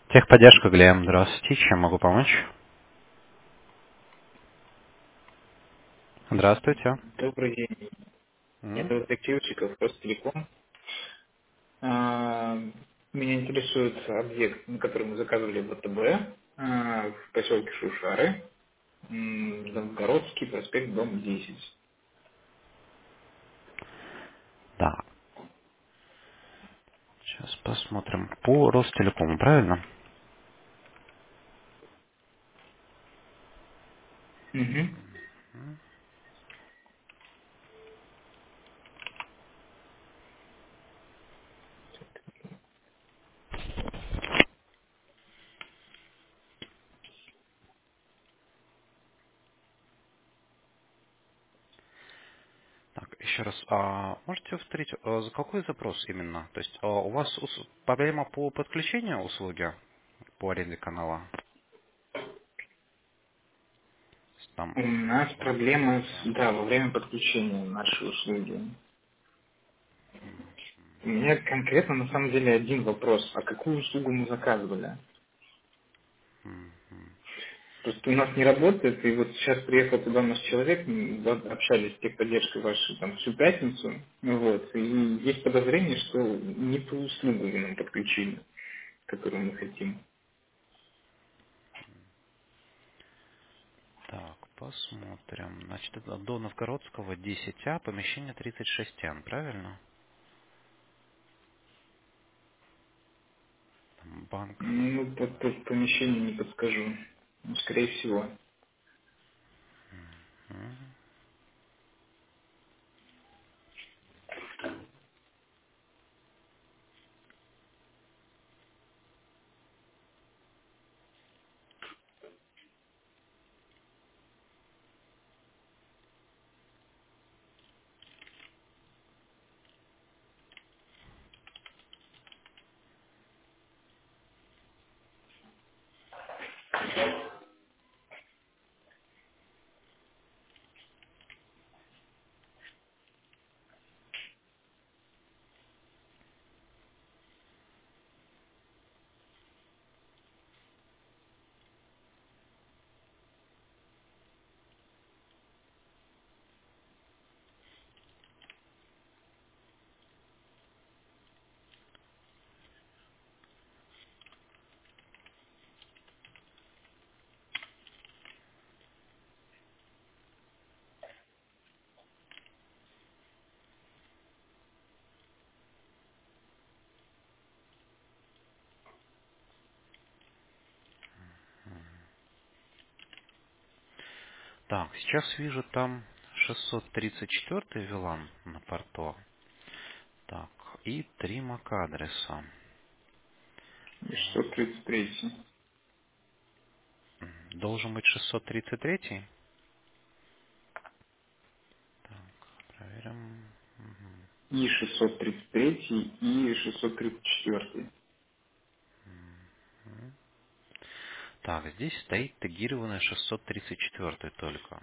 Техподдержка, Глеб. Здравствуйте. Чем могу помочь? Здравствуйте. Добрый день. М? Это детективчиков Ростелеком. А, Меня интересует объект, на который мы заказывали ВТБ в поселке Шушары, Новгородский проспект, дом 10. Да. Сейчас посмотрим. По Ростелекому, правильно? Мгм. Так, еще раз. Можете повторить, за какой запрос именно? То есть у вас проблема по подключению услуги по аренде канала? Там, У нас проблема во время подключения нашей услуги. У меня конкретно на самом деле один вопрос. А какую услугу мы заказывали? м, Просто у нас не работает, и вот сейчас приехал туда наш человек, вот общались с техподдержкой вашей там всю пятницу, вот, и есть подозрение, что не ту услугу вы нам подключили, которую мы хотим. Так, посмотрим. Значит, это до Новгородского 10А, помещение 36Н, правильно? Там банк. Ну, по помещению не подскажу. Ну, скорее всего. М. Так, сейчас вижу там 634 VLAN на порту. Так, и 3 MAC-адреса. И 633. Должен быть 633. Проверим. И 633, и 634. Так, здесь стоит тегированная 634 только.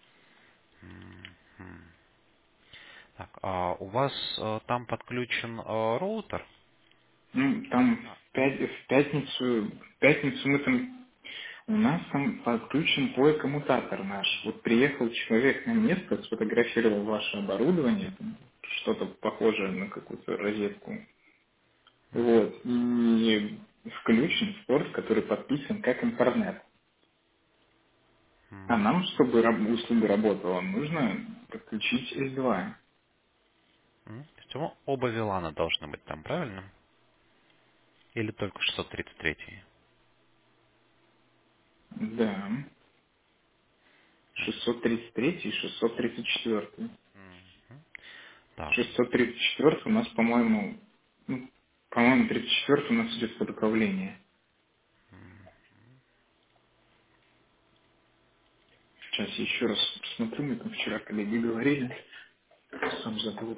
Так, а у вас там подключен роутер? Ну, там в пятницу мы там, у нас там подключен твой коммутатор наш. Вот приехал человек на место, сфотографировал ваше оборудование, там, что-то похожее на какую-то розетку. Вот. И включен в порт, который подписан как интернет. А М, нам, чтобы услуга работала, нужно подключить S2. То есть оба VLAN должны быть там, правильно? Или только 633? Да. 633 и 634. Так, 634 у нас, по-моему, ну, по-моему, 34 у нас идет под управление. Сейчас я еще раз посмотрю, мне там вчера коллеги говорили, сам забыл.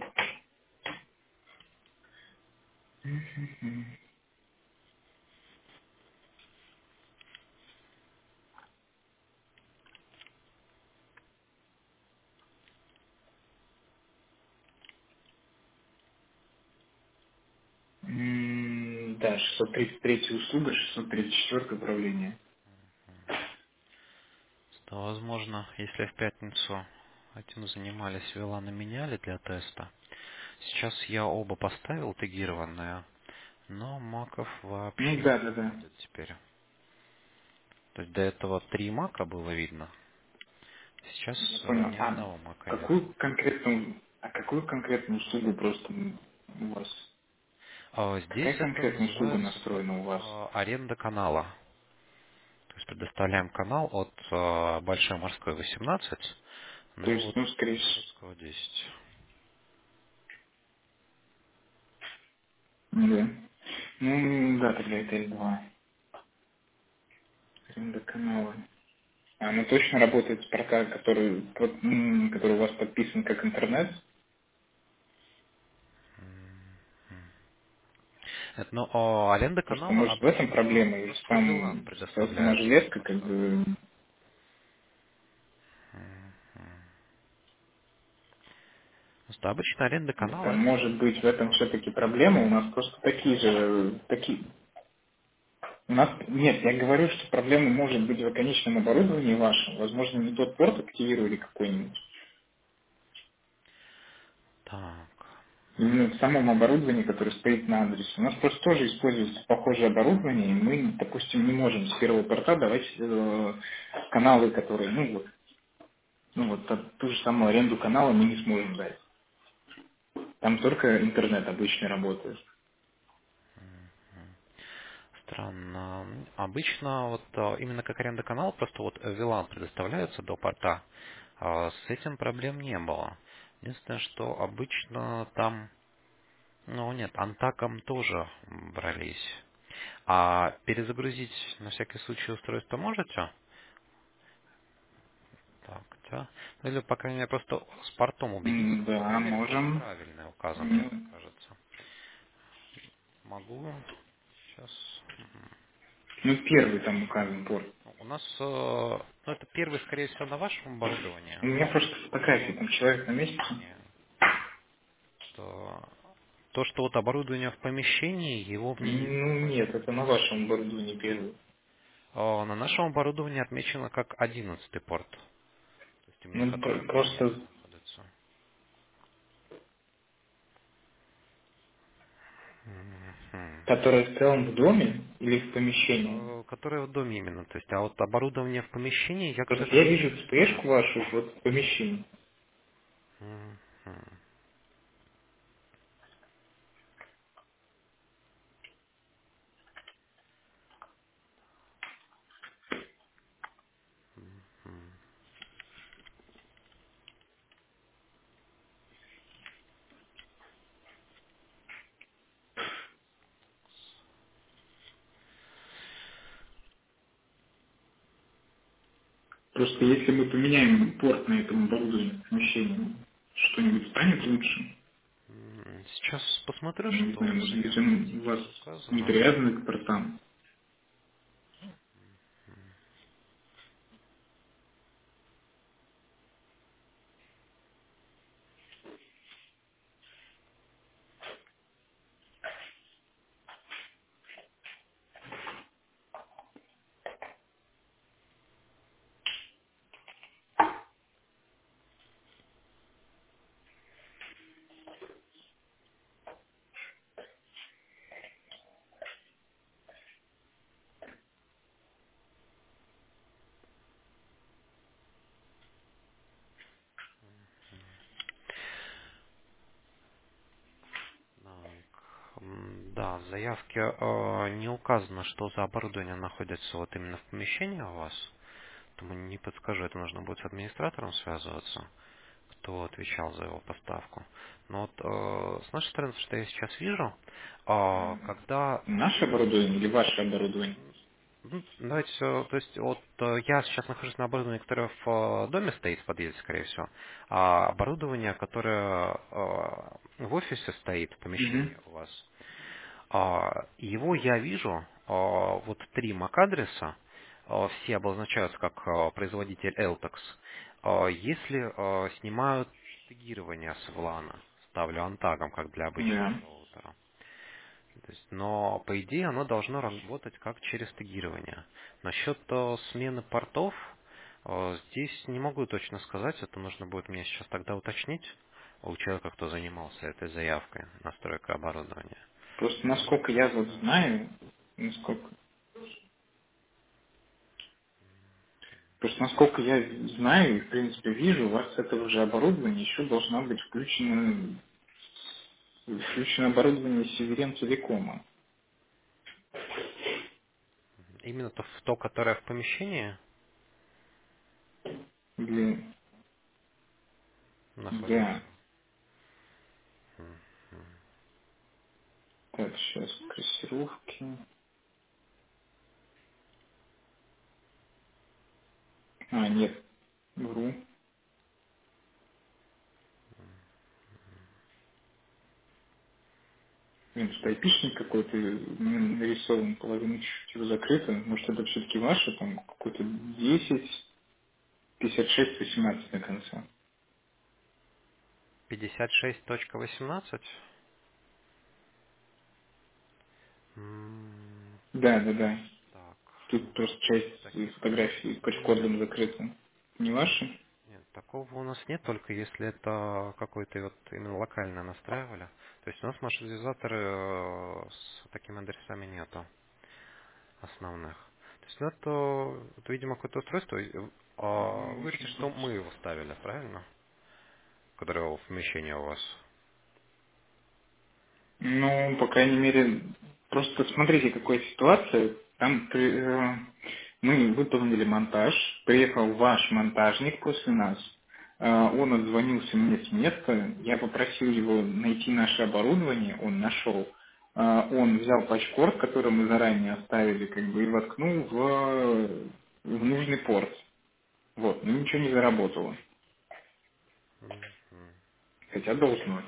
да, 633 услуга, 634 управление. Да, возможно, если в пятницу этим занимались, Вилана меняли для теста. Сейчас я оба поставил тегированные, но маков Ну вообще не да, да, да. находят теперь. То есть до этого 3 мака было видно. Сейчас Я понял. ни одного мака нет. Какую конкретную услугу просто у вас? Здесь Какая это конкретная услуга называется как настроена у вас? аренда канала. То есть предоставляем канал от Большой морской 18 То до есть, вот ну, скорее всего, Городского 10. да. Ну, да, тогда это L2. Аренда канала. Она точно работает с порталом, который у вас подписан как интернет? Но аренда Просто, канала может, в этом обычно проблема, и просто VLAN сама предоставляется до железка, как порта. бы, Просто обычно аренда канала там это может быть в этом все-таки проблема, у нас просто у нас, нет, я говорю, что проблема может быть в конечном оборудовании вашем, возможно, не тот порт активировали какой-нибудь, так. именно в самом оборудовании, которое стоит на адресе. У нас просто тоже используется похожее оборудование, и мы, допустим, не можем с первого порта давать каналы, которые, ту же самую аренду канала мы не сможем дать. Там только интернет обычный работает. Странно. Обычно вот именно как аренда канала просто вот VLAN предоставляется до порта. С этим проблем не было. Единственное, что обычно там, ну нет, антаком тоже брались. А перезагрузить на всякий случай устройство можете? Так, да. Ну, или, по крайней мере, просто с портом убедитесь. По Да, крайней мере, порт можем. правильный указан, мне Ну, так кажется. Могу. Сейчас. первый там указан порт. У нас, ну, это первый, скорее всего, на вашем оборудовании. У меня просто фотографии, там человек на месте. Нет. То, что вот оборудование в помещении, его мне не Ну, нет, это на вашем оборудовании первый. На нашем оборудовании отмечено как 11 порт. То есть именно Ну, который в помещении просто, находится. Мгм. который в целом в доме или в помещении. Которое в доме именно. То есть, а вот оборудование в помещении я, к Просто я сожалению, вижу не знаю. вспышку вашу вот в помещении. Мгм. Просто если мы поменяем порт на этом оборудовании в помещении, что-нибудь станет лучше? Сейчас посмотрю, Я не что знаю, вот может быть, именно он у вас здесь не указано. привязан к портам. Так, да, в заявке не указано, что за оборудование находится вот именно в помещении у вас. Поэтому не подскажу, это нужно будет с администратором связываться, кто отвечал за его поставку. Но вот с нашей стороны, что я сейчас вижу, когда Наше оборудование или ваше оборудование? давайте, то есть вот я сейчас нахожусь на оборудовании, которое в доме стоит, в подъезде, скорее всего, а оборудование, которое в офисе стоит, в Мгм. помещении у вас, его я вижу, вот 3 MAC-адреса, все обозначаются как производитель Eltex. Если снимают тегирование с VLAN, ставлю антагом, как для обычного Да. роутера. То есть, но по идее оно должно работать как через тегирование. Насчет смены портов, здесь не могу точно сказать, это нужно будет мне сейчас тогда уточнить у человека, кто занимался этой заявкой, настройкой оборудования. Просто Но, насколько я вот да. знаю, насколько, просто насколько я знаю и в принципе вижу, у вас с этого же оборудования еще должна быть включено оборудование Северен Телекома. Именно то, которое в помещении Для, находится. да, так, сейчас кассировки. А, нет, вру. Блин, тут айпишник какой-то мне нарисован, половина чуть-чуть его закрыта. Может, это все-таки ваше, там, какой-то 10, 56, 18 на конце. 56.18. Да, да, да. Так, Тут просто часть таких у нас фотографий нет. пач-кодом закрыта. Не ваши? Нет, такого у нас нет, только если это какой-то вот именно локально настраивали. То есть у нас маршрутизаторы с такими адресами нету основных. То есть ну, это, видимо, какое-то устройство. Вы говорите, Может что быть. мы его ставили, правильно? Которое в помещении у вас. Ну, по крайней мере, просто смотрите, какая ситуация. Там мы выполнили монтаж, приехал ваш монтажник после нас. Он отзвонился мне с места, я попросил его найти наше оборудование, он нашел. Он взял патчкорд, который мы заранее оставили, как бы, и воткнул в нужный порт. Вот, но ничего не заработало. Мгм. Хотя должно.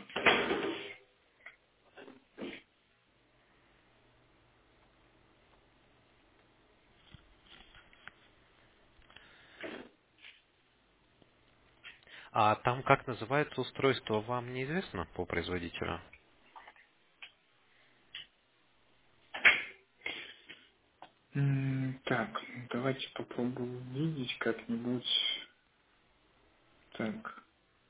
А там как называется устройство, вам неизвестно по производителю? Так, давайте попробую увидеть как-нибудь. Так,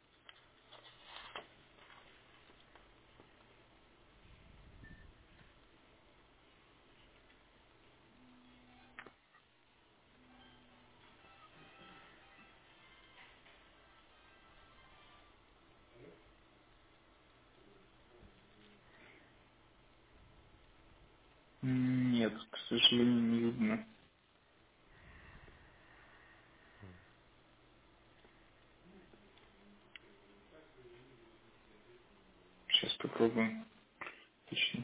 нет, к сожалению, не видно. Сейчас попробуем. Точно.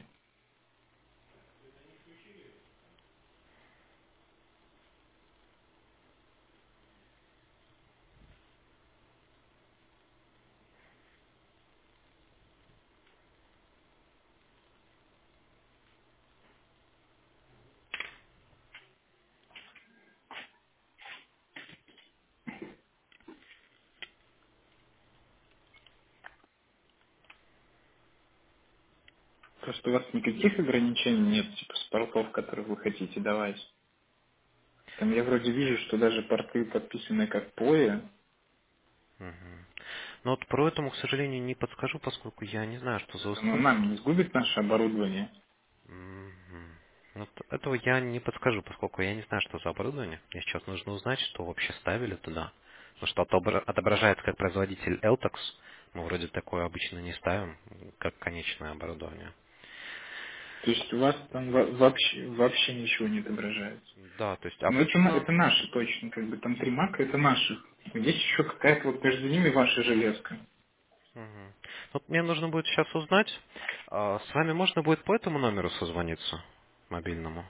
Просто у вас никаких ограничений нет, типа, с портов, которые вы хотите давать. Там я вроде вижу, что даже порты подписаны как POE. Мгм. Но вот про этому, к сожалению, не подскажу, поскольку я не знаю, что за Но нам устройство. не сгубит наше оборудование. Мгм. Вот этого я не подскажу, поскольку я не знаю, что за оборудование. Мне сейчас нужно узнать, что вообще ставили туда. Потому что отображается как производитель Eltox. Мы вроде такое обычно не ставим, как конечное оборудование. То есть у вас там вообще ничего не отображается. Да, то есть Но это, обычно... это наши точно, как бы там 3 мака это наши. Здесь еще какая-то вот между ними ваша железка. Мгм. Вот мне нужно будет сейчас узнать. С вами можно будет по этому номеру созвониться, мобильному?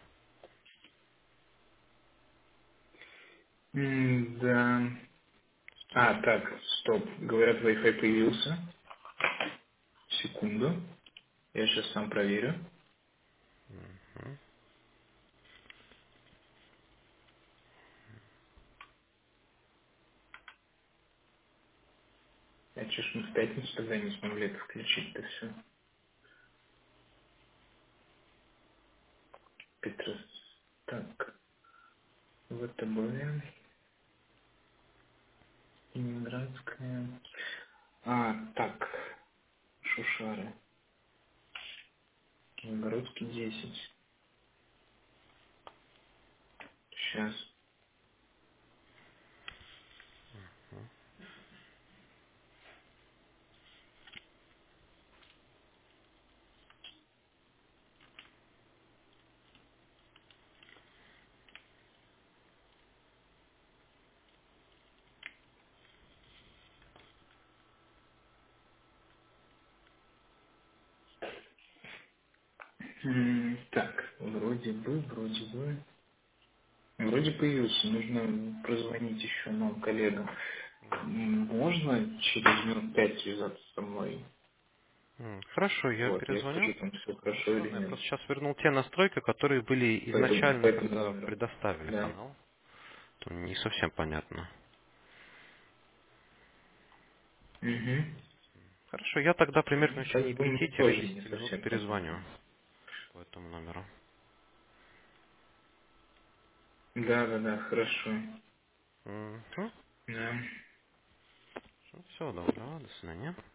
Да. А, так, стоп. Говорят, Wi-Fi появился. Секунду. Я сейчас сам проверю. Мгм. А че ж мы в пятницу тогда не смогли это включить-то все? ВТБ, Ленинградская. Так, Шушары. Новгородский 10. Сейчас. Так, вроде появился. Нужно прозвонить еще нам коллегам. Можно через минут 5 связаться со мной? Хорошо, я Вот, я перезвоню. скажу, там все хорошо или Совершенно. Я нет. просто сейчас вернул те настройки, которые были По этому, изначально, по этому когда номеру. предоставили Да. канал. То не совсем понятно. Угу. Хорошо, я тогда примерно в Как течение бы мне 5 тоже не 10 минут совсем перезвоню понятно. по этому номеру. Да, хорошо. Угу. Да. Всего доброго, до свидания.